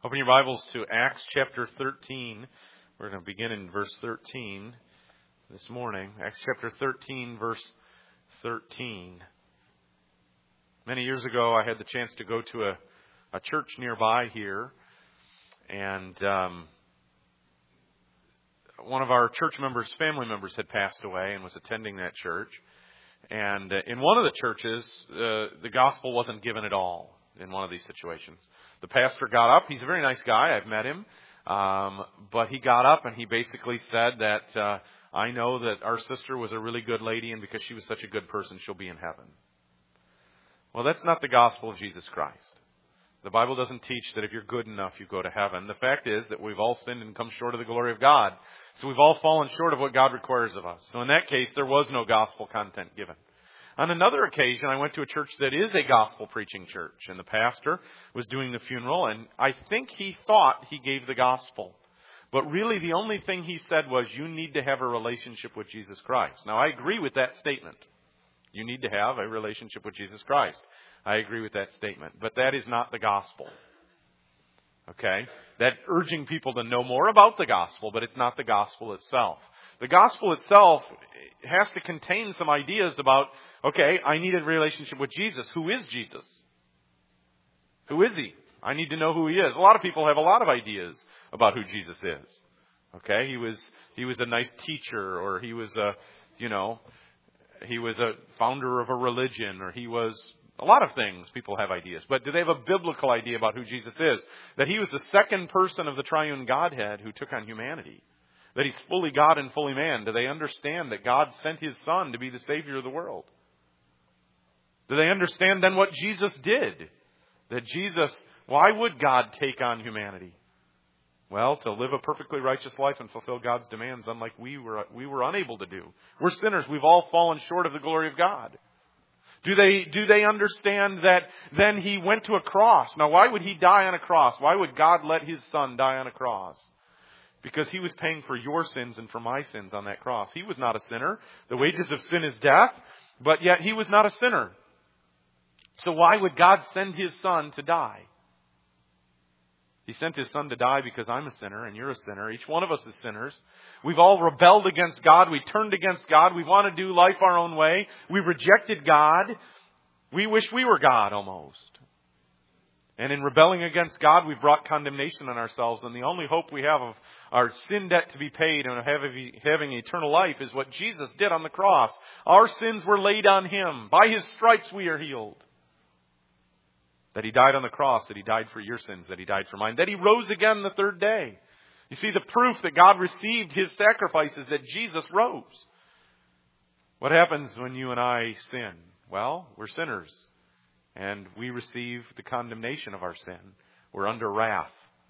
Open your Bibles to Acts chapter 13. We're going to begin in verse 13 this morning. Acts chapter 13, verse 13. Many years ago, I had the chance to go to a church nearby here. And one of our church members' family members had passed away and was attending that church. And in one of the churches, the gospel wasn't given at all in one of these situations. The pastor got up. He's a very nice guy. I've met him. But he got up and he basically said that I know that our sister was a really good lady, and because she was such a good person, she'll be in heaven. Well, that's not the gospel of Jesus Christ. The Bible doesn't teach that if you're good enough, you go to heaven. The fact is that we've all sinned and come short of the glory of God. So we've all fallen short of what God requires of us. So in that case, there was no gospel content given. On another occasion, I went to a church that is a gospel preaching church, and the pastor was doing the funeral, and I think he thought he gave the gospel. But really, the only thing he said was, you need to have a relationship with Jesus Christ. Now, I agree with that statement. You need to have a relationship with Jesus Christ. I agree with that statement. But that is not the gospel. Okay? That urging people to know more about the gospel, but it's not the gospel itself. The gospel itself has to contain some ideas about, okay, I need a relationship with Jesus. Who is Jesus? Who is He? I need to know who He is. A lot of people have a lot of ideas about who Jesus is. Okay? He was a nice teacher, or he was a founder of a religion, or he was a lot of things. People have ideas. But do they have a biblical idea about who Jesus is? That He was the second person of the triune Godhead who took on humanity. That He's fully God and fully man. Do they understand that God sent His Son to be the Savior of the world? Do they understand then what Jesus did? That Jesus, why would God take on humanity? Well, to live a perfectly righteous life and fulfill God's demands, unlike we were unable to do. We're sinners. We've all fallen short of the glory of God. Do they understand that then He went to a cross? Now, why would He die on a cross? Why would God let His Son die on a cross? Because He was paying for your sins and for my sins on that cross. He was not a sinner. The wages of sin is death, but yet He was not a sinner. So why would God send His Son to die? He sent His Son to die because I'm a sinner and you're a sinner. Each one of us is sinners. We've all rebelled against God. We turned against God. We want to do life our own way. We've rejected God. We wish we were God almost. And in rebelling against God, we've brought condemnation on ourselves. And the only hope we have of our sin debt to be paid and of having eternal life is what Jesus did on the cross. Our sins were laid on Him. By His stripes we are healed. That He died on the cross, that He died for your sins, that He died for mine, that He rose again the third day. You see, the proof that God received His sacrifice is that Jesus rose. What happens when you and I sin? Well, we're sinners. And we receive the condemnation of our sin. We're under wrath.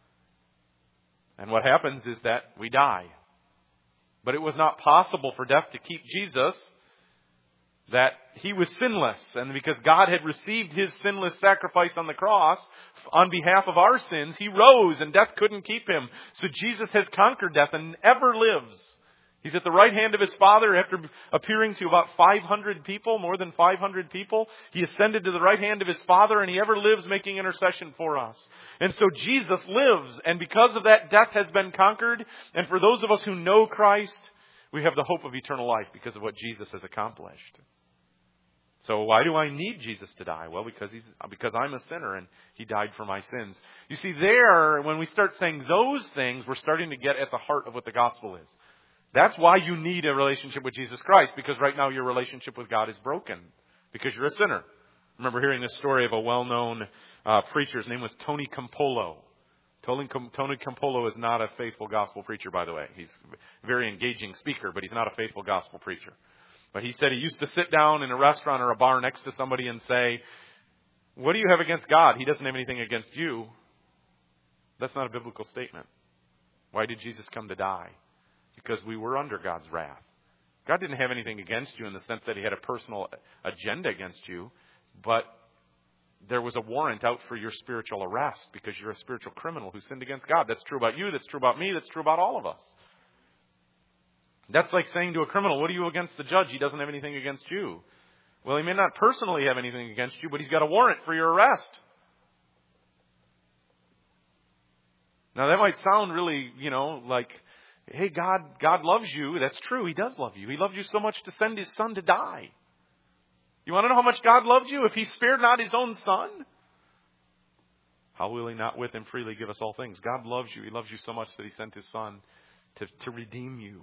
And what happens is that we die. But it was not possible for death to keep Jesus. That He was sinless. And because God had received His sinless sacrifice on the cross on behalf of our sins, He rose and death couldn't keep Him. So Jesus has conquered death and ever lives. He's at the right hand of His Father after appearing to about 500 people, more than 500 people. He ascended to the right hand of His Father, and He ever lives making intercession for us. And so Jesus lives, and because of that, death has been conquered. And for those of us who know Christ, we have the hope of eternal life because of what Jesus has accomplished. So why do I need Jesus to die? Well, because I'm a sinner and He died for my sins. You see, when we start saying those things, we're starting to get at the heart of what the gospel is. That's why you need a relationship with Jesus Christ, because right now your relationship with God is broken, because you're a sinner. I remember hearing this story of a well-known preacher. His name was Tony Campolo. Tony Campolo is not a faithful gospel preacher, by the way. He's a very engaging speaker, but he's not a faithful gospel preacher. But he said he used to sit down in a restaurant or a bar next to somebody and say, "What do you have against God? He doesn't have anything against you." That's not a biblical statement. Why did Jesus come to die? Because we were under God's wrath. God didn't have anything against you in the sense that He had a personal agenda against you, but there was a warrant out for your spiritual arrest because you're a spiritual criminal who sinned against God. That's true about you. That's true about me. That's true about all of us. That's like saying to a criminal, "What are you against the judge? He doesn't have anything against you." Well, he may not personally have anything against you, but he's got a warrant for your arrest. Now that might sound really, like, hey, God loves you. That's true. He does love you. He loved you so much to send His Son to die. You want to know how much God loved you? If He spared not His own Son, how will He not with Him freely give us all things? God loves you. He loves you so much that He sent His Son to redeem you.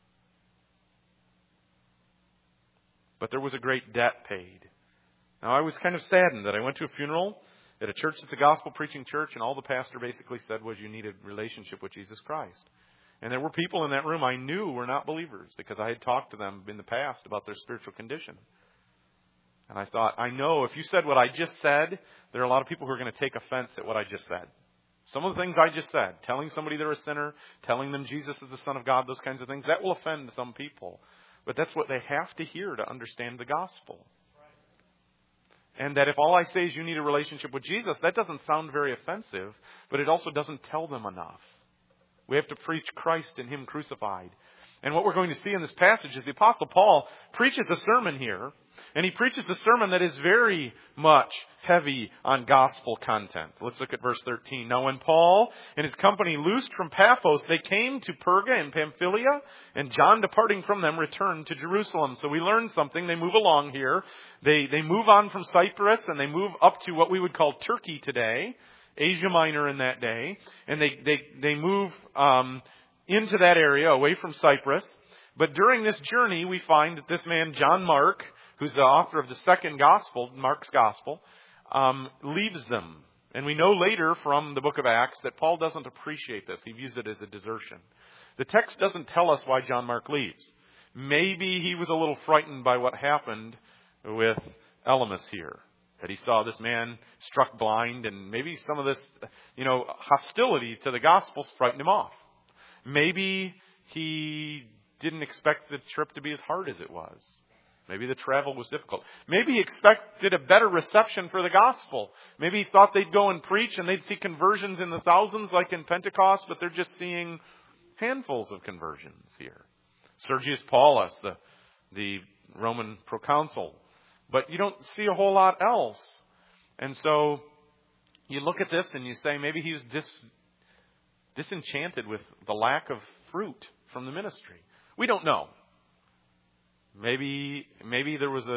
But there was a great debt paid. Now, I was kind of saddened that I went to a funeral at a church that's a gospel preaching church, and all the pastor basically said was you needed a relationship with Jesus Christ. And there were people in that room I knew were not believers because I had talked to them in the past about their spiritual condition. And I thought, I know if you said what I just said, there are a lot of people who are going to take offense at what I just said. Some of the things I just said, telling somebody they're a sinner, telling them Jesus is the Son of God, those kinds of things, that will offend some people. But that's what they have to hear to understand the gospel. And that if all I say is you need a relationship with Jesus, that doesn't sound very offensive, but it also doesn't tell them enough. We have to preach Christ and Him crucified. And what we're going to see in this passage is the Apostle Paul preaches a sermon here, and he preaches a sermon that is very much heavy on gospel content. Let's look at verse 13. Now when Paul and his company loosed from Paphos, they came to Perga and Pamphylia, and John departing from them returned to Jerusalem. So we learn something. They move along here. They move on from Cyprus, and they move up to what we would call Turkey today, Asia Minor in that day. And they move into that area, away from Cyprus. But during this journey, we find that this man, John Mark, who's the author of the second gospel, Mark's gospel, leaves them. And we know later from the book of Acts that Paul doesn't appreciate this. He views it as a desertion. The text doesn't tell us why John Mark leaves. Maybe he was a little frightened by what happened with Elymas here. That he saw this man struck blind, and maybe some of this, hostility to the gospel frightened him off. Maybe he didn't expect the trip to be as hard as it was. Maybe the travel was difficult. Maybe he expected a better reception for the gospel. Maybe he thought they'd go and preach and they'd see conversions in the thousands like in Pentecost, but they're just seeing handfuls of conversions here. Sergius Paulus, the Roman proconsul. But you don't see a whole lot else. And so you look at this and you say maybe he was disenchanted with the lack of fruit from the ministry. We don't know. Maybe there was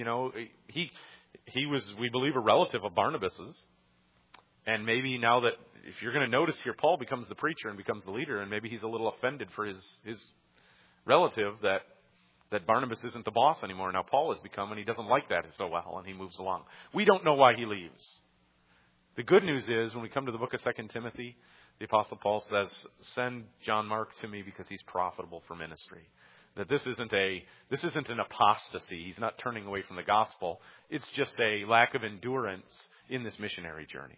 he was, we believe, a relative of Barnabas's. And maybe now that, if you're going to notice here, Paul becomes the preacher and becomes the leader, and maybe he's a little offended for his relative that Barnabas isn't the boss anymore. Now Paul has become, and he doesn't like that so well, and he moves along. We don't know why he leaves. The good news is, when we come to the book of 2 Timothy, the Apostle Paul says, send John Mark to me because he's profitable for ministry. That this isn't an apostasy. He's not turning away from the gospel. It's just a lack of endurance in this missionary journey.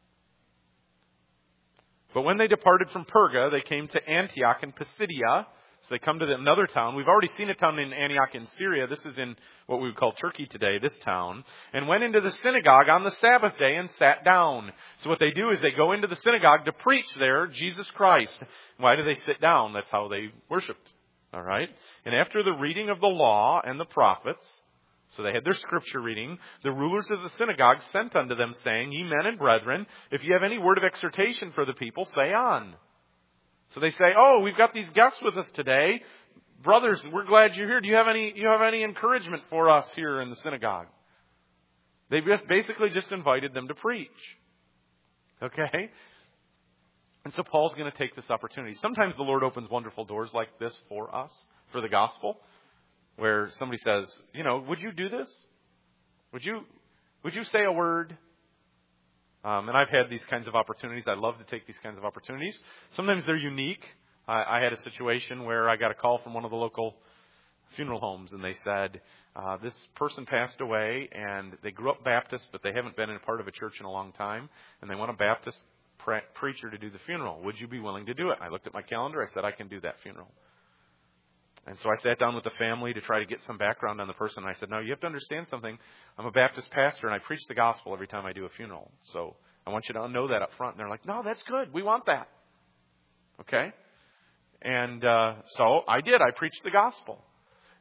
But when they departed from Perga, they came to Antioch in Pisidia. So they come to another town. We've already seen a town in Antioch in Syria. This is in what we would call Turkey today, this town. And went into the synagogue on the Sabbath day and sat down. So what they do is they go into the synagogue to preach there Jesus Christ. Why do they sit down? That's how they worshiped. All right. And after the reading of the law and the prophets, so they had their scripture reading, the rulers of the synagogue sent unto them, saying, Ye men and brethren, if you have any word of exhortation for the people, say on. So they say, oh, we've got these guests with us today. Brothers, we're glad you're here. Do you have any encouragement for us here in the synagogue? They basically just invited them to preach. Okay? And so Paul's going to take this opportunity. Sometimes the Lord opens wonderful doors like this for us, for the gospel, where somebody says, would you do this? Would you say a word? And I've had these kinds of opportunities. I love to take these kinds of opportunities. Sometimes they're unique. I had a situation where I got a call from one of the local funeral homes, and they said, this person passed away, and they grew up Baptist, but they haven't been in a part of a church in a long time, and they want a Baptist preacher to do the funeral. Would you be willing to do it? I looked at my calendar. I said, I can do that funeral. And so I sat down with the family to try to get some background on the person. And I said, no, you have to understand something. I'm a Baptist pastor, and I preach the gospel every time I do a funeral. So I want you to know that up front. And they're like, no, that's good. We want that. Okay? And so I did. I preached the gospel.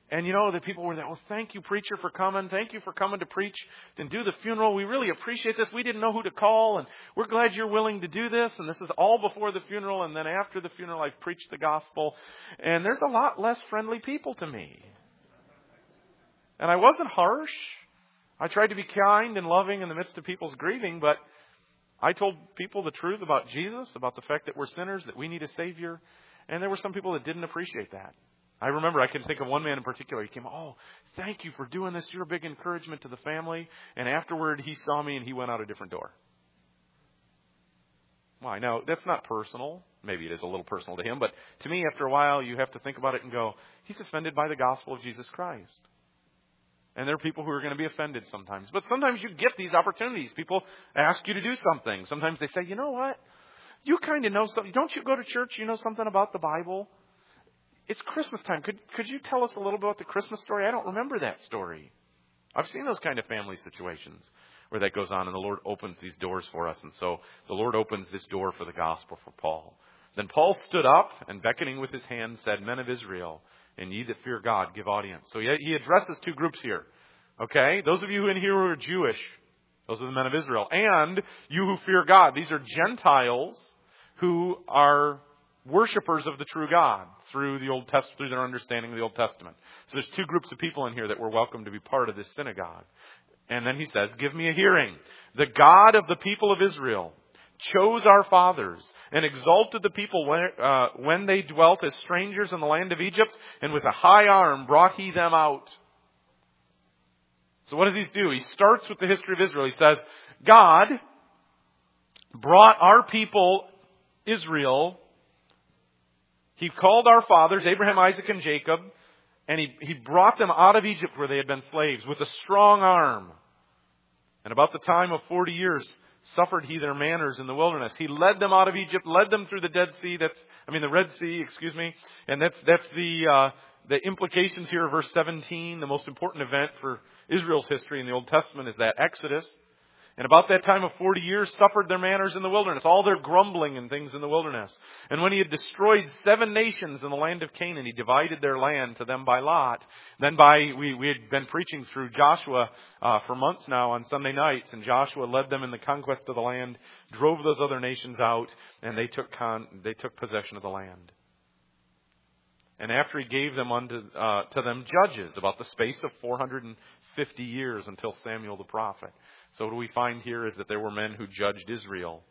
And the people were there, oh, thank you, preacher, for coming. Thank you for coming to preach and do the funeral. We really appreciate this. We didn't know who to call, and we're glad you're willing to do this. And this is all before the funeral, and then after the funeral, I've preached the gospel. And there's a lot less friendly people to me. And I wasn't harsh. I tried to be kind and loving in the midst of people's grieving, but I told people the truth about Jesus, about the fact that we're sinners, that we need a Savior. And there were some people that didn't appreciate that. I remember I can think of one man in particular. He came, oh, thank you for doing this. You're a big encouragement to the family. And afterward, he saw me and he went out a different door. Why? Now, that's not personal. Maybe it is a little personal to him. But to me, after a while, you have to think about it and go, he's offended by the gospel of Jesus Christ. And there are people who are going to be offended sometimes. But sometimes you get these opportunities. People ask you to do something. Sometimes they say, you know what? You kind of know something. Don't you go to church? You know something about the Bible? It's Christmas time. Could you tell us a little bit about the Christmas story? I don't remember that story. I've seen those kind of family situations where that goes on, and the Lord opens these doors for us. And so the Lord opens this door for the gospel for Paul. Then Paul stood up and, beckoning with his hand, said, Men of Israel, and ye that fear God, give audience. So he addresses two groups here. Okay? Those of you in here who are Jewish, those are the men of Israel. And you who fear God. These are Gentiles who are worshippers of the true God through the Old Testament, through their understanding of the Old Testament. So there's two groups of people in here that were welcome to be part of this synagogue. And then he says, give me a hearing. The God of the people of Israel chose our fathers and exalted the people when they dwelt as strangers in the land of Egypt, and with a high arm brought he them out. So what does he do? He starts with the history of Israel. He says, God brought our people, Israel. He called our fathers, Abraham, Isaac, and Jacob, and he brought them out of Egypt where they had been slaves with a strong arm. And about the time of 40 years, suffered he their manners in the wilderness. He led them out of Egypt, led them through the Red Sea. And that's the implications here of verse 17. The most important event for Israel's history in the Old Testament is that Exodus. And about that time of 40 years, suffered their manners in the wilderness, all their grumbling and things in the wilderness. And when he had destroyed 7 nations in the land of Canaan, he divided their land to them by lot. Then we had been preaching through Joshua for months now on Sunday nights, and Joshua led them in the conquest of the land, drove those other nations out, and they took possession of the land. And after he gave them to them judges about the space of 450 years until Samuel the prophet. So what we find here is that there were men who judged Israel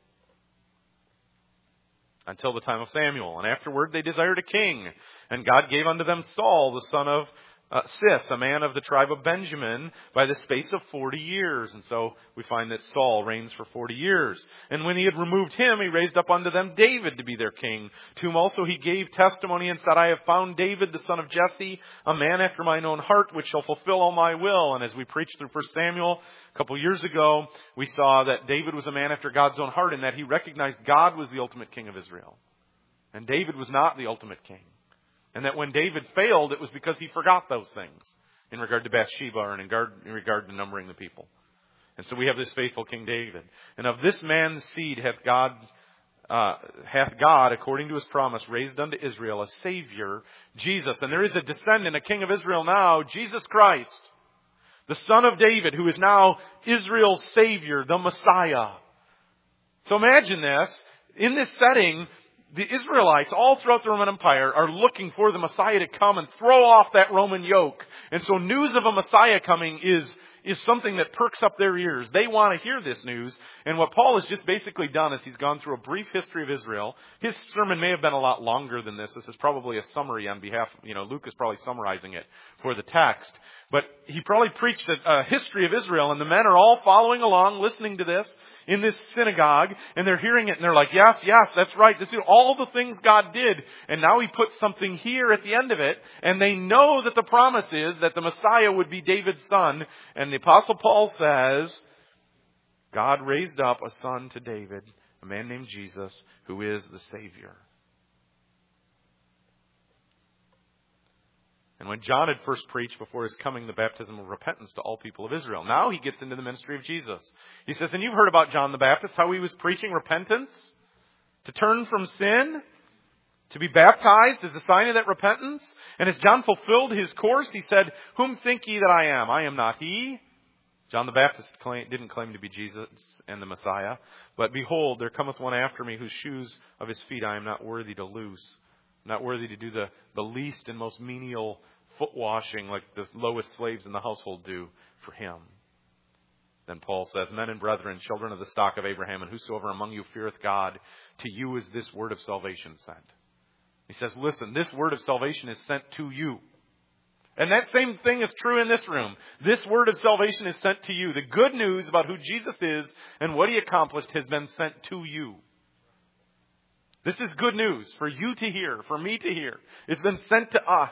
until the time of Samuel. And afterward they desired a king. And God gave unto them Saul, the son of Cis, a man of the tribe of Benjamin, by the space of 40 years. And so we find that Saul reigns for 40 years. And when he had removed him, he raised up unto them David to be their king, to whom also he gave testimony and said, I have found David, the son of Jesse, a man after mine own heart, which shall fulfill all my will. And as we preached through 1 Samuel a couple years ago, we saw that David was a man after God's own heart, and that he recognized God was the ultimate king of Israel. And David was not the ultimate king. And that when David failed, it was because he forgot those things in regard to Bathsheba or in regard to numbering the people. And so we have this faithful King David. And of this man's seed hath God, according to his promise, raised unto Israel a Savior, Jesus. And there is a descendant, a King of Israel now, Jesus Christ, the Son of David, who is now Israel's Savior, the Messiah. So imagine this. In this setting, the Israelites all throughout the Roman Empire are looking for the Messiah to come and throw off that Roman yoke. And so news of a Messiah coming is something that perks up their ears. They want to hear this news. And what Paul has just basically done is he's gone through a brief history of Israel. His sermon may have been a lot longer than this. This is probably a summary on behalf, Luke is probably summarizing it for the text. But he probably preached a history of Israel, and the men are all following along, listening to this in this synagogue, and they're hearing it, and they're like, yes, that's right. This is all the things God did. And now he puts something here at the end of it, and they know that the promise is that the Messiah would be David's son. And the Apostle Paul says, God raised up a son to David, a man named Jesus, who is the Savior. And when John had first preached before his coming the baptism of repentance to all people of Israel, now he gets into the ministry of Jesus. He says, and you've heard about John the Baptist, how he was preaching repentance, to turn from sin, To be baptized is a sign of that repentance. And as John fulfilled his course, he said, "Whom think ye that I am? I am not he." John the Baptist didn't claim to be Jesus and the Messiah. "But behold, there cometh one after me, whose shoes of his feet I am not worthy to loose." I'm not worthy to do the least and most menial foot washing like the lowest slaves in the household do for him. Then Paul says, "Men and brethren, children of the stock of Abraham, and whosoever among you feareth God, to you is this word of salvation sent." He says, listen, this word of salvation is sent to you. And that same thing is true in this room. This word of salvation is sent to you. The good news about who Jesus is and what he accomplished has been sent to you. This is good news for you to hear, for me to hear. It's been sent to us.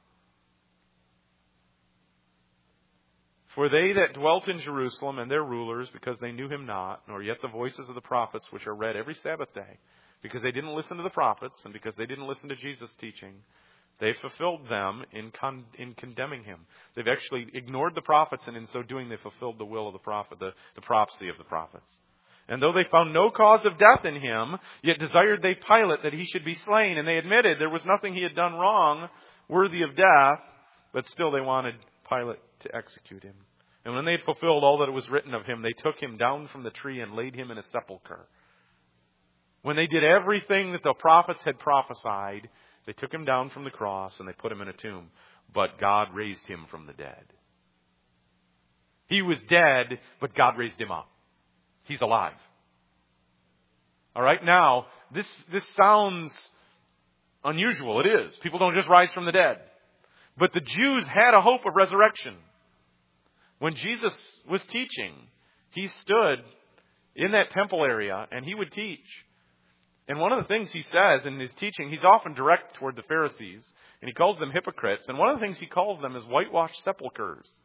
"For they that dwelt in Jerusalem and their rulers, because they knew him not, nor yet the voices of the prophets which are read every Sabbath day," because they didn't listen to the prophets and because they didn't listen to Jesus' teaching, they fulfilled them in condemning him. They've actually ignored the prophets, and in so doing they fulfilled the will of the prophet, the prophecy of the prophets. "And though they found no cause of death in him, yet desired they Pilate that he should be slain. And they admitted there was nothing he had done wrong worthy of death, but still they wanted Pilate to execute him. And when they had fulfilled all that was written of him, they took him down from the tree and laid him in a sepulchre." When they did everything that the prophets had prophesied, they took him down from the cross and they put him in a tomb. But God raised him from the dead. He was dead, but God raised him up. He's alive. All right, now, this sounds unusual. It is. People don't just rise from the dead. But the Jews had a hope of resurrection. When Jesus was teaching, he stood in that temple area and he would teach. And one of the things he says in his teaching, he's often direct toward the Pharisees, and he calls them hypocrites. And one of the things he calls them is whitewashed sepulchres.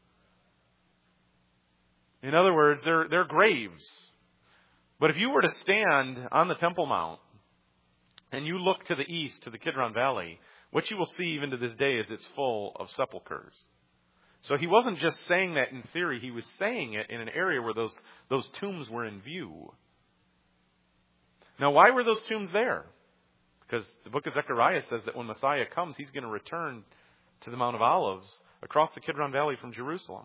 In other words, they're graves. But if you were to stand on the Temple Mount and you look to the east, to the Kidron Valley, what you will see even to this day is it's full of sepulchres. So he wasn't just saying that in theory, he was saying it in an area where those tombs were in view. Now, why were those tombs there? Because the book of Zechariah says that when Messiah comes, he's going to return to the Mount of Olives across the Kidron Valley from Jerusalem.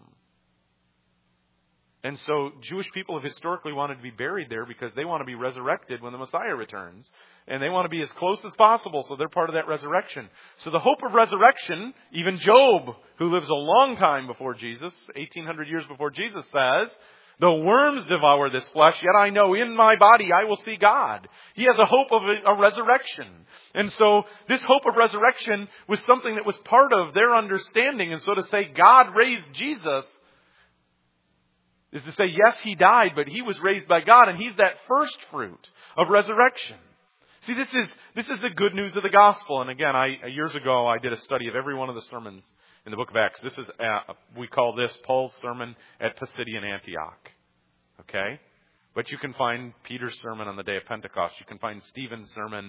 And so Jewish people have historically wanted to be buried there because they want to be resurrected when the Messiah returns. And they want to be as close as possible, so they're part of that resurrection. So the hope of resurrection, even Job, who lives a long time before Jesus, 1800 years before Jesus, says, "Though worms devour this flesh, yet I know in my body I will see God." He has a hope of a resurrection. And so this hope of resurrection was something that was part of their understanding. And so to say God raised Jesus is to say, yes, he died, but he was raised by God, and he's that first fruit of resurrection. See, this is the good news of the gospel. And again, years ago, I did a study of every one of the sermons in the book of Acts. This is, we call this Paul's sermon at Pisidian Antioch. Okay? But you can find Peter's sermon on the day of Pentecost. You can find Stephen's sermon,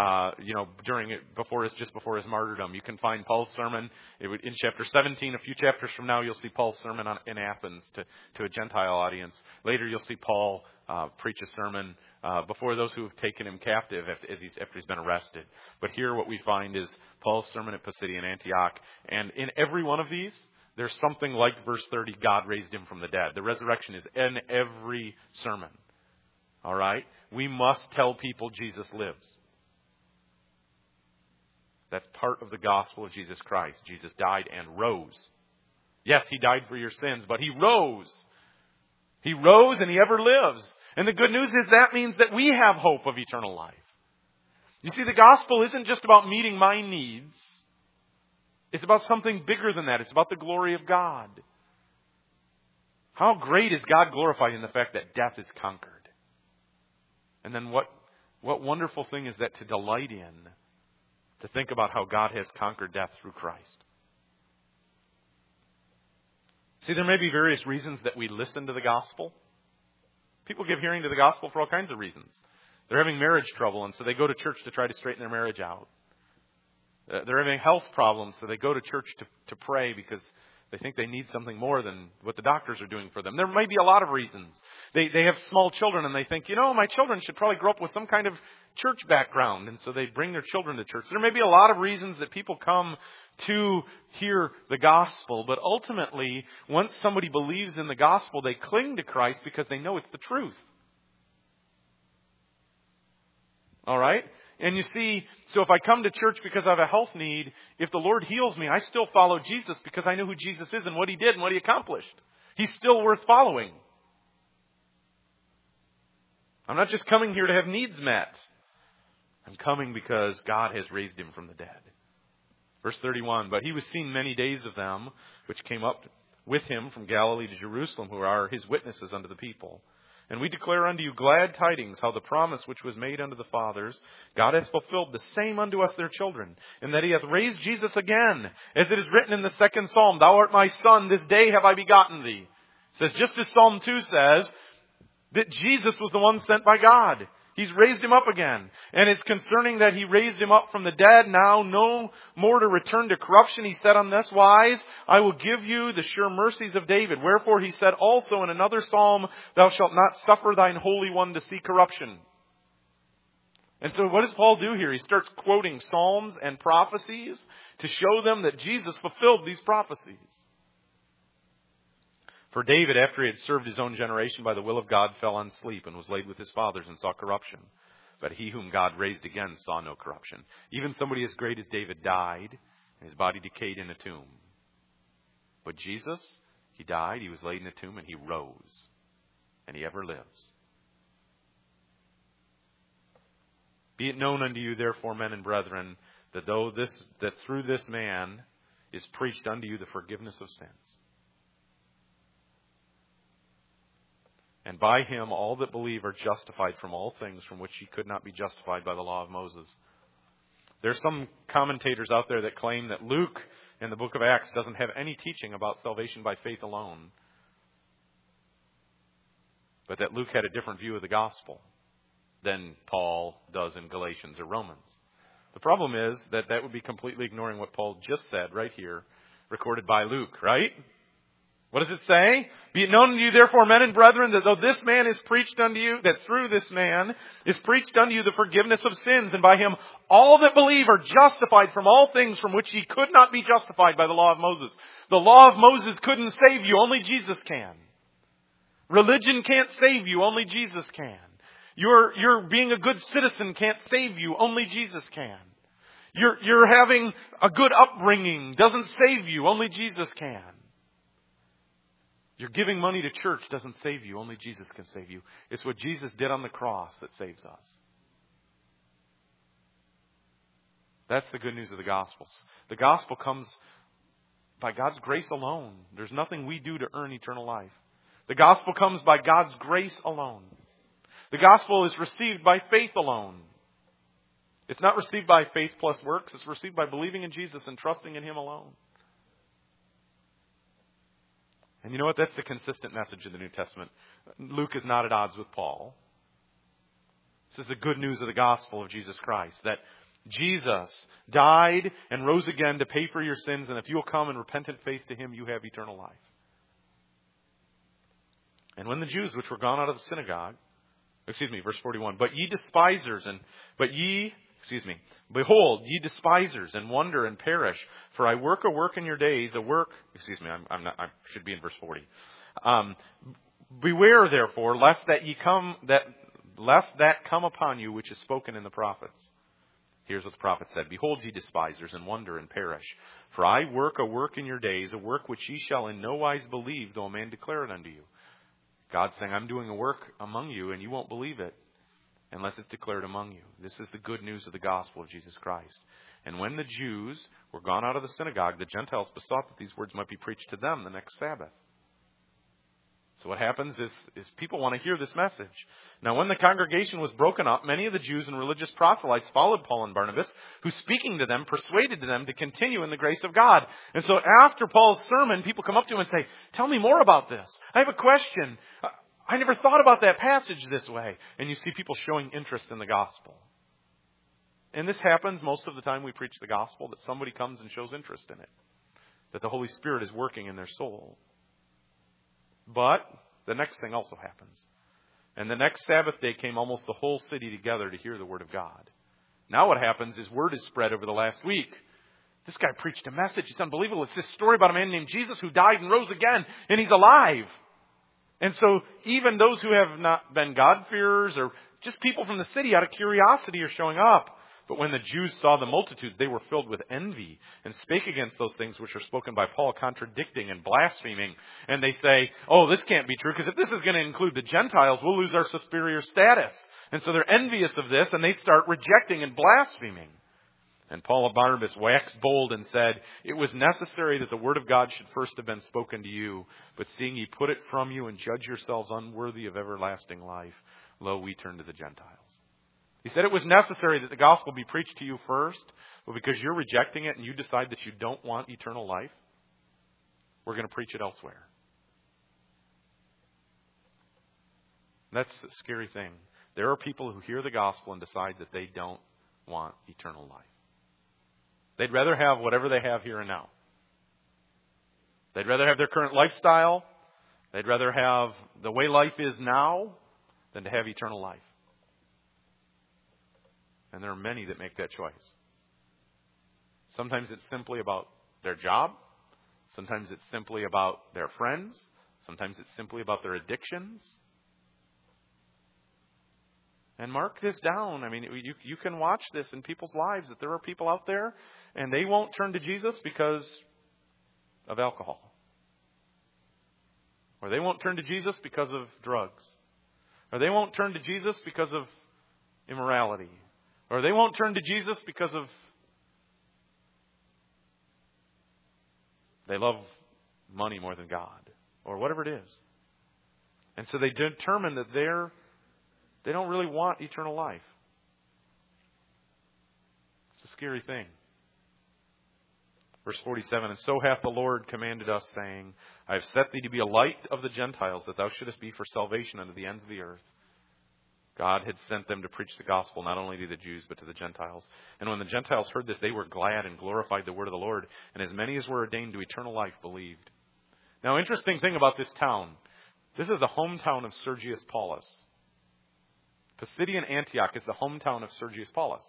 just before his martyrdom. You can find Paul's sermon in chapter 17. A few chapters from now, you'll see Paul's sermon in Athens to a Gentile audience. Later, you'll see Paul preach a sermon before those who have taken him captive after he's been arrested. But here, what we find is Paul's sermon at Pisidian Antioch, and in every one of these, there's something like verse 30, God raised him from the dead. The resurrection is in every sermon. All right? We must tell people Jesus lives. That's part of the gospel of Jesus Christ. Jesus died and rose. Yes, he died for your sins, but he rose. He rose and he ever lives. And the good news is that means that we have hope of eternal life. You see, the gospel isn't just about meeting my needs. It's about something bigger than that. It's about the glory of God. How great is God glorified in the fact that death is conquered? And then what wonderful thing is that to delight in, to think about how God has conquered death through Christ. See, there may be various reasons that we listen to the gospel. People give hearing to the gospel for all kinds of reasons. They're having marriage trouble, and so they go to church to try to straighten their marriage out. They're having health problems, so they go to church to pray because They think they need something more than what the doctors are doing for them. There may be a lot of reasons. They have small children and they think, my children should probably grow up with some kind of church background. And so they bring their children to church. There may be a lot of reasons that people come to hear the gospel. But ultimately, once somebody believes in the gospel, they cling to Christ because they know it's the truth. All right? And you see, so if I come to church because I have a health need, if the Lord heals me, I still follow Jesus because I know who Jesus is and what He did and what He accomplished. He's still worth following. I'm not just coming here to have needs met. I'm coming because God has raised Him from the dead. Verse 31, but He was seen many days of them, which came up with Him from Galilee to Jerusalem, who are His witnesses unto the people. And we declare unto you glad tidings, how the promise which was made unto the fathers, God hath fulfilled the same unto us their children, and that He hath raised Jesus again, as it is written in the 2nd Psalm, Thou art my Son, this day have I begotten Thee. It says, just as Psalm 2 says, that Jesus was the one sent by God. He's raised Him up again. And it's concerning that He raised Him up from the dead, now no more to return to corruption. He said on this wise, I will give you the sure mercies of David. Wherefore He said also in another psalm, Thou shalt not suffer thine Holy One to see corruption. And so what does Paul do here? He starts quoting psalms and prophecies to show them that Jesus fulfilled these prophecies. For David, after he had served his own generation by the will of God, fell on sleep and was laid with his fathers and saw corruption. But he whom God raised again saw no corruption. Even somebody as great as David died, and his body decayed in a tomb. But Jesus, He died, He was laid in a tomb, and He rose. And He ever lives. Be it known unto you, therefore, men and brethren, that through this man is preached unto you the forgiveness of sins. And by Him all that believe are justified from all things from which ye could not be justified by the law of Moses. There's some commentators out there that claim that Luke in the book of Acts doesn't have any teaching about salvation by faith alone. But that Luke had a different view of the gospel than Paul does in Galatians or Romans. The problem is that would be completely ignoring what Paul just said right here, recorded by Luke, right? What does it say? Be it known unto you, therefore, men and brethren, that though this man is preached unto you, that through this man is preached unto you the forgiveness of sins, and by Him all that believe are justified from all things from which ye could not be justified by the law of Moses. The law of Moses couldn't save you, only Jesus can. Religion can't save you, only Jesus can. Your being a good citizen can't save you, only Jesus can. You're having a good upbringing doesn't save you, only Jesus can. Your giving money to church doesn't save you. Only Jesus can save you. It's what Jesus did on the cross that saves us. That's the good news of the gospel. The gospel comes by God's grace alone. There's nothing we do to earn eternal life. The gospel comes by God's grace alone. The gospel is received by faith alone. It's not received by faith plus works. It's received by believing in Jesus and trusting in Him alone. And you know what? That's the consistent message in the New Testament. Luke is not at odds with Paul. This is the good news of the gospel of Jesus Christ. That Jesus died and rose again to pay for your sins. And if you'll come in repentant faith to Him, you have eternal life. And when the Jews which were gone out of the synagogue, verse 41, behold, ye despisers, and wonder and perish. For I work a work in your days, I should be in verse 40. Beware therefore, lest that come upon you which is spoken in the prophets. Here's what the prophet said. Behold, ye despisers, and wonder and perish. For I work a work in your days, a work which ye shall in no wise believe, though a man declare it unto you. God's saying, I'm doing a work among you, and you won't believe it unless it's declared among you. This is the good news of the gospel of Jesus Christ. And when the Jews were gone out of the synagogue, the Gentiles besought that these words might be preached to them the next Sabbath. So what happens is people want to hear this message. Now when the congregation was broken up, many of the Jews and religious proselytes followed Paul and Barnabas, who speaking to them persuaded them to continue in the grace of God. And so after Paul's sermon, people come up to him and say, tell me more about this. I have a question. I never thought about that passage this way. And you see people showing interest in the gospel. And this happens most of the time we preach the gospel, that somebody comes and shows interest in it. that the Holy Spirit is working in their soul. But the next thing also happens. And the next Sabbath day came almost the whole city together to hear the Word of God. Now what happens is word is spread over the last week. This guy preached a message. It's unbelievable. It's this story about a man named Jesus who died and rose again, and he's alive. And so even those who have not been God-fearers or just people from the city out of curiosity are showing up. But when the Jews saw the multitudes, they were filled with envy and spake against those things which are spoken by Paul, contradicting and blaspheming. And they say, oh, this can't be true, because if this is going to include the Gentiles, we'll lose our superior status. And so they're envious of this, and they start rejecting and blaspheming. And Paul and Barnabas waxed bold and said, it was necessary that the word of God should first have been spoken to you. But seeing ye put it from you and judge yourselves unworthy of everlasting life, lo, we turn to the Gentiles. He said it was necessary that the gospel be preached to you first, but because you're rejecting it and you decide that you don't want eternal life, we're going to preach it elsewhere. That's a scary thing. There are people who hear the gospel and decide that they don't want eternal life. They'd rather have whatever they have here and now. They'd rather have their current lifestyle. They'd rather have the way life is now than to have eternal life. And there are many that make that choice. Sometimes it's simply about their job. Sometimes it's simply about their friends. Sometimes it's simply about their addictions. And mark this down. I mean, you can watch this in people's lives, that there are people out there and they won't turn to Jesus because of alcohol. Or they won't turn to Jesus because of drugs. Or they won't turn to Jesus because of immorality. Or they won't turn to Jesus because of they love money more than God. Or whatever it is. And so they determine that they don't really want eternal life. It's a scary thing. Verse 47, and so hath the Lord commanded us, saying, I have set thee to be a light of the Gentiles, that thou shouldest be for salvation unto the ends of the earth. God had sent them to preach the gospel, not only to the Jews, but to the Gentiles. And when the Gentiles heard this, they were glad and glorified the word of the Lord. And as many as were ordained to eternal life believed. Now, interesting thing about this town. This is the hometown of Sergius Paulus. Pisidian Antioch is the hometown of Sergius Paulus.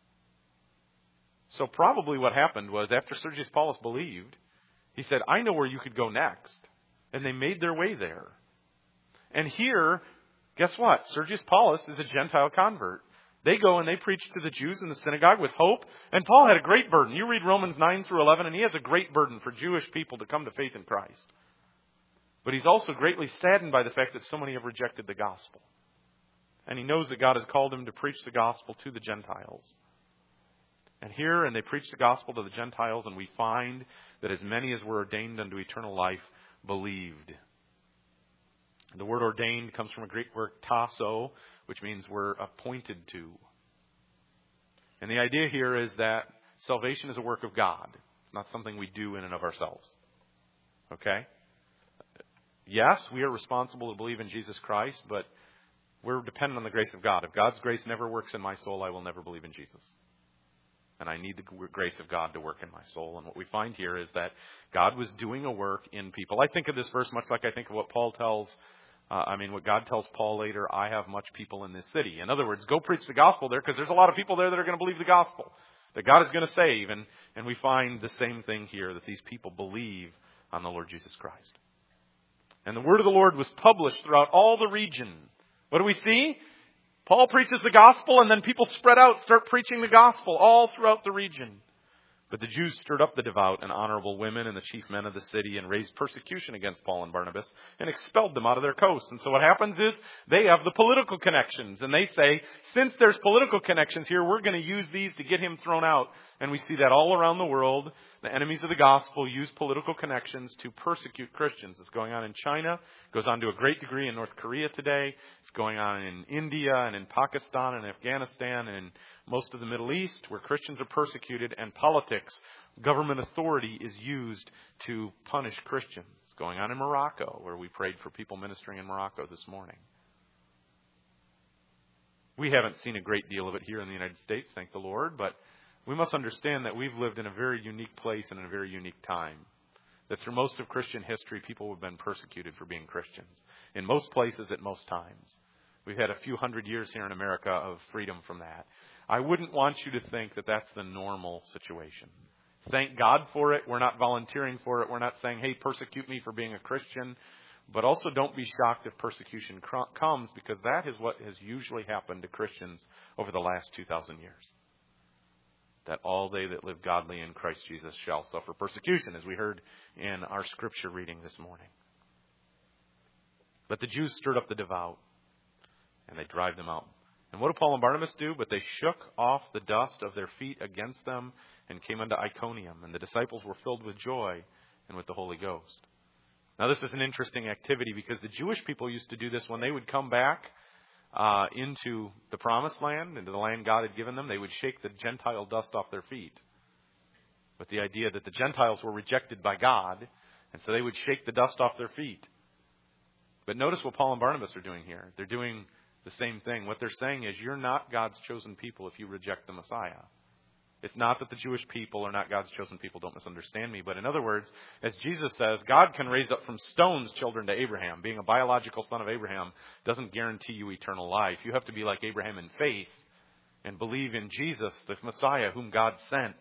So probably what happened was after Sergius Paulus believed, he said, I know where you could go next. And they made their way there. And here, guess what? Sergius Paulus is a Gentile convert. They go and they preach to the Jews in the synagogue with hope. And Paul had a great burden. You read Romans 9 through 11, and he has a great burden for Jewish people to come to faith in Christ. But he's also greatly saddened by the fact that so many have rejected the gospel. And he knows that God has called him to preach the gospel to the Gentiles. And here, and they preach the gospel to the Gentiles, and we find that as many as were ordained unto eternal life believed. The word ordained comes from a Greek word tasso, which means we're appointed to. And the idea here is that salvation is a work of God. It's not something we do in and of ourselves. Okay? Yes, we are responsible to believe in Jesus Christ, but we're dependent on the grace of God. If God's grace never works in my soul, I will never believe in Jesus. And I need the grace of God to work in my soul. And what we find here is that God was doing a work in people. I think of this verse much like I think of what Paul tells, what God tells Paul later, I have much people in this city. In other words, go preach the gospel there, because there's a lot of people there that are going to believe the gospel, that God is going to save. And we find the same thing here, that these people believe on the Lord Jesus Christ. And the word of the Lord was published throughout all the region. What do we see? Paul preaches the gospel, and then people spread out, start preaching the gospel all throughout the region. But the Jews stirred up the devout and honorable women and the chief men of the city and raised persecution against Paul and Barnabas and expelled them out of their coasts. And so what happens is they have the political connections. And they say, since there's political connections here, we're going to use these to get him thrown out. And we see that all around the world. The enemies of the gospel use political connections to persecute Christians. It's going on in China. It goes on to a great degree in North Korea today. It's going on in India and in Pakistan and Afghanistan and in most of the Middle East, where Christians are persecuted, and politics, government authority is used to punish Christians. It's going on in Morocco, where we prayed for people ministering in Morocco this morning. We haven't seen a great deal of it here in the United States, thank the Lord, but we must understand that we've lived in a very unique place and in a very unique time. that through most of Christian history, people have been persecuted for being Christians. In most places, at most times. We've had a few hundred years here in America of freedom from that. I wouldn't want you to think that that's the normal situation. Thank God for it. We're not volunteering for it. We're not saying, hey, persecute me for being a Christian. But also don't be shocked if persecution comes, because that is what has usually happened to Christians over the last 2,000 years. That all they that live godly in Christ Jesus shall suffer persecution, as we heard in our scripture reading this morning. But the Jews stirred up the devout, and they drive them out. And what do Paul and Barnabas do? But they shook off the dust of their feet against them and came unto Iconium. And the disciples were filled with joy and with the Holy Ghost. Now this is an interesting activity, because the Jewish people used to do this when they would come back into the promised land, into the land God had given them. They would shake the Gentile dust off their feet, with the idea that the Gentiles were rejected by God, and so they would shake the dust off their feet. But notice what Paul and Barnabas are doing here. They're doing the same thing. What they're saying is, you're not God's chosen people if you reject the Messiah. It's not that the Jewish people are not God's chosen people. Don't misunderstand me. But in other words, as Jesus says, God can raise up from stones children to Abraham. Being a biological son of Abraham doesn't guarantee you eternal life. You have to be like Abraham in faith and believe in Jesus, the Messiah, whom God sent.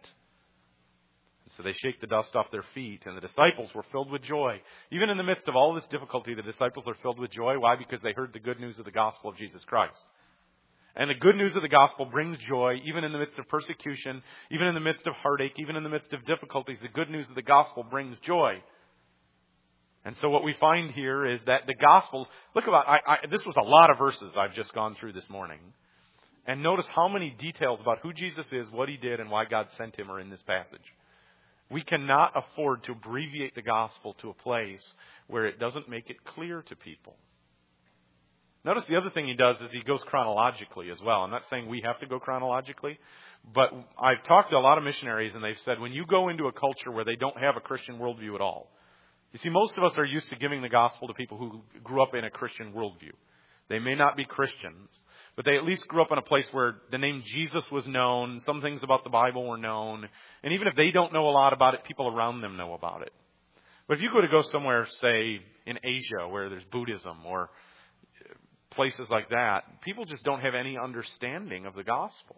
And so they shake the dust off their feet, and the disciples were filled with joy. Even in the midst of all this difficulty, the disciples are filled with joy. Why? Because they heard the good news of the gospel of Jesus Christ. And the good news of the gospel brings joy, even in the midst of persecution, even in the midst of heartache, even in the midst of difficulties. The good news of the gospel brings joy. And so what we find here is that the gospel, look about, this was a lot of verses I've just gone through this morning. And notice how many details about who Jesus is, what He did, and why God sent Him are in this passage. We cannot afford to abbreviate the gospel to a place where it doesn't make it clear to people. Notice the other thing He does is He goes chronologically as well. I'm not saying we have to go chronologically, but I've talked to a lot of missionaries, and they've said when you go into a culture where they don't have a Christian worldview at all, you see, most of us are used to giving the gospel to people who grew up in a Christian worldview. They may not be Christians, but they at least grew up in a place where the name Jesus was known, some things about the Bible were known, and even if they don't know a lot about it, people around them know about it. But if you go somewhere, say, in Asia, where there's Buddhism or places like that, people just don't have any understanding of the gospel.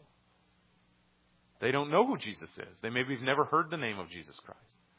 They don't know who Jesus is. They maybe have never heard the name of Jesus Christ.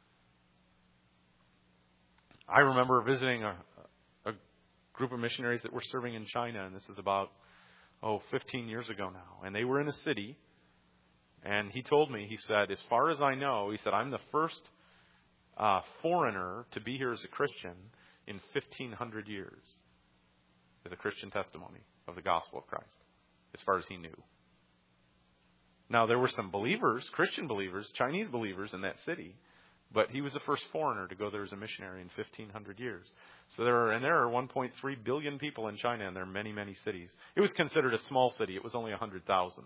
I remember visiting a group of missionaries that were serving in China, and this is about 15 years ago now. And they were in a city, and he told me, he said, as far as I know, he said, I'm the first foreigner to be here as a Christian in 1,500 years. As a Christian testimony of the gospel of Christ, as far as he knew. Now, there were some believers, Christian believers, Chinese believers in that city, but he was the first foreigner to go there as a missionary in 1,500 years. So there are 1.3 billion people in China, and there are many, many cities. It was considered a small city. It was only 100,000.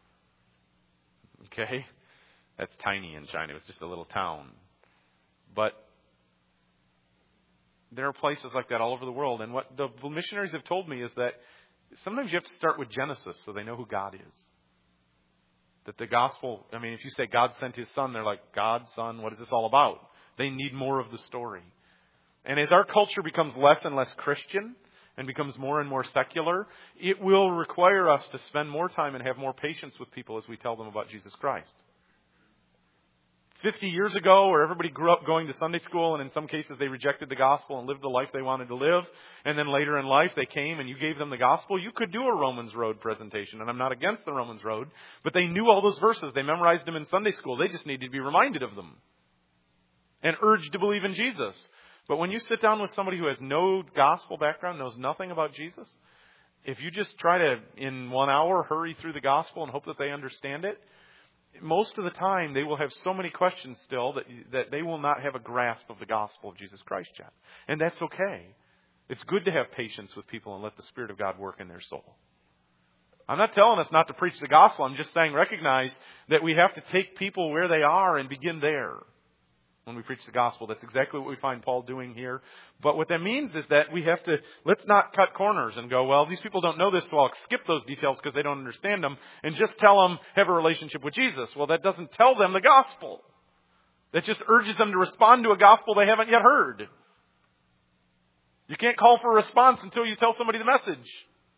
Okay? That's tiny in China. It was just a little town. But there are places like that all over the world. And what the missionaries have told me is that sometimes you have to start with Genesis so they know who God is. That the gospel, if you say God sent His Son, they're like, God, Son, what is this all about? They need more of the story. And as our culture becomes less and less Christian and becomes more and more secular, it will require us to spend more time and have more patience with people as we tell them about Jesus Christ. 50 years ago, where everybody grew up going to Sunday school, and in some cases they rejected the gospel and lived the life they wanted to live, and then later in life they came and you gave them the gospel, you could do a Romans Road presentation, and I'm not against the Romans Road, but they knew all those verses. They memorized them in Sunday school. They just needed to be reminded of them and urged to believe in Jesus. But when you sit down with somebody who has no gospel background, knows nothing about Jesus, if you just try to, in 1 hour, hurry through the gospel and hope that they understand it, most of the time they will have so many questions still that they will not have a grasp of the gospel of Jesus Christ yet. And that's okay. It's good to have patience with people and let the Spirit of God work in their soul. I'm not telling us not to preach the gospel. I'm just saying recognize that we have to take people where they are and begin there when we preach the gospel. That's exactly what we find Paul doing here. But what that means is that we have to, let's not cut corners and go, well, these people don't know this, so I'll skip those details because they don't understand them, and just tell them, have a relationship with Jesus. Well, that doesn't tell them the gospel. that just urges them to respond to a gospel they haven't yet heard. You can't call for a response until you tell somebody the message.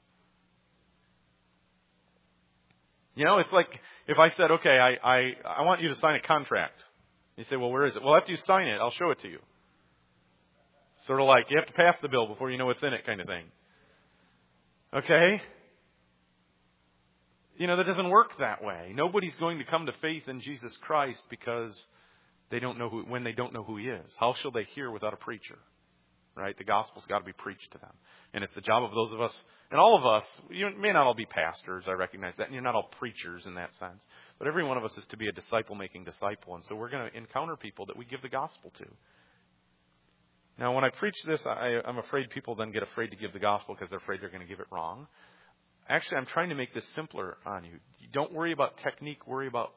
You know, it's like if I said, okay, I want you to sign a contract. You say, well, where is it? Well, after you sign it, I'll show it to you. Sort of like you have to pass the bill before you know what's in it kind of thing. Okay? You know, that doesn't work that way. Nobody's going to come to faith in Jesus Christ because they don't know when they don't know who He is. How shall they hear without a preacher? Right? The gospel's got to be preached to them. And it's the job of those of us, and all of us, you may not all be pastors, I recognize that, and you're not all preachers in that sense. But every one of us is to be a disciple-making disciple. And so we're going to encounter people that we give the gospel to. Now, when I preach this, I'm afraid people then get afraid to give the gospel because they're afraid they're going to give it wrong. Actually, I'm trying to make this simpler on you. Don't worry about technique, worry about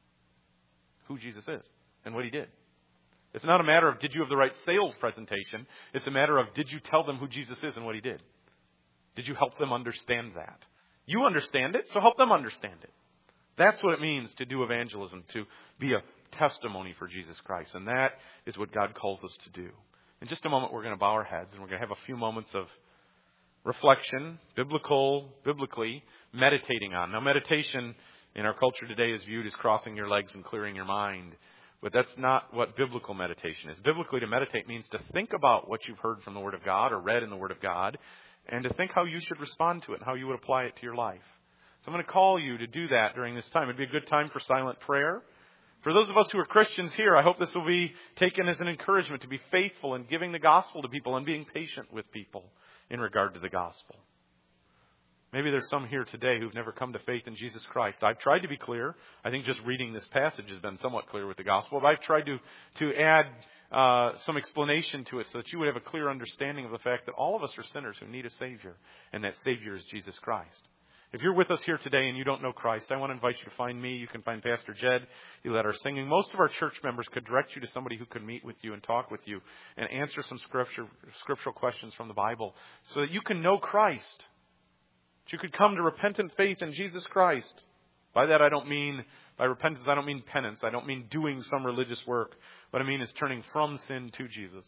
who Jesus is and what He did. It's not a matter of did you have the right sales presentation. It's a matter of did you tell them who Jesus is and what He did. Did you help them understand that? You understand it, so help them understand it. That's what it means to do evangelism, to be a testimony for Jesus Christ. And that is what God calls us to do. In just a moment, we're going to bow our heads and we're going to have a few moments of reflection, biblically meditating on. Now, meditation in our culture today is viewed as crossing your legs and clearing your mind. But that's not what biblical meditation is. Biblically, to meditate means to think about what you've heard from the Word of God or read in the Word of God and to think how you should respond to it and how you would apply it to your life. So I'm going to call you to do that during this time. It'd be a good time for silent prayer. For those of us who are Christians here, I hope this will be taken as an encouragement to be faithful in giving the gospel to people and being patient with people in regard to the gospel. Maybe there's some here today who've never come to faith in Jesus Christ. I've tried to be clear. I think just reading this passage has been somewhat clear with the gospel. But I've tried to add some explanation to it so that you would have a clear understanding of the fact that all of us are sinners who need a Savior. And that Savior is Jesus Christ. If you're with us here today and you don't know Christ, I want to invite you to find me. You can find Pastor Jed. He led our singing. Most of our church members could direct you to somebody who could meet with you and talk with you and answer some scriptural questions from the Bible so that you can know Christ. That you could come to repentant faith in Jesus Christ. By that by repentance, I don't mean penance. I don't mean doing some religious work. What I mean is turning from sin to Jesus.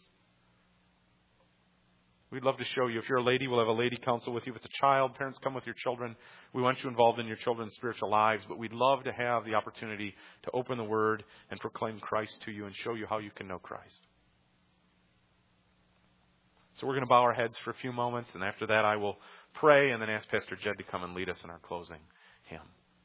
We'd love to show you. If you're a lady, we'll have a lady council with you. If it's a child, parents, come with your children. We want you involved in your children's spiritual lives, but we'd love to have the opportunity to open the Word and proclaim Christ to you and show you how you can know Christ. So we're going to bow our heads for a few moments, and after that I will pray and then ask Pastor Jed to come and lead us in our closing hymn.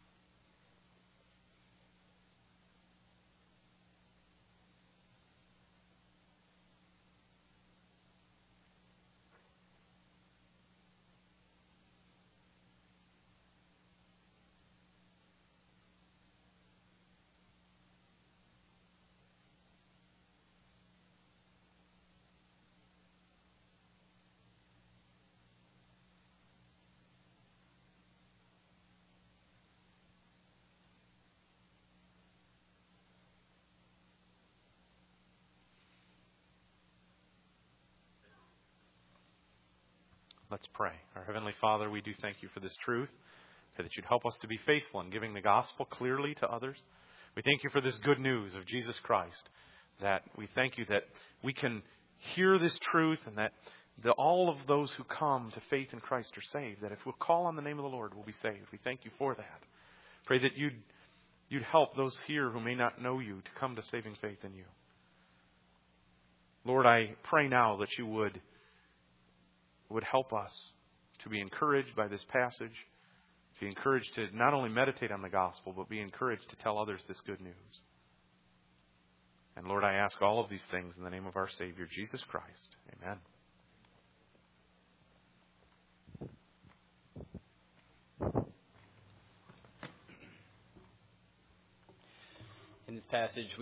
Let's pray. Our Heavenly Father, we do thank you for this truth, that you'd help us to be faithful in giving the gospel clearly to others. We thank you for this good news of Jesus Christ, that we thank you that we can hear this truth and that all of those who come to faith in Christ are saved, that if we'll call on the name of the Lord, we'll be saved. We thank you for that. Pray that you'd help those here who may not know you to come to saving faith in you. Lord, I pray now that you would help us to be encouraged by this passage, to be encouraged to not only meditate on the gospel, but be encouraged to tell others this good news. And Lord, I ask all of these things in the name of our Savior, Jesus Christ. Amen. In this passage,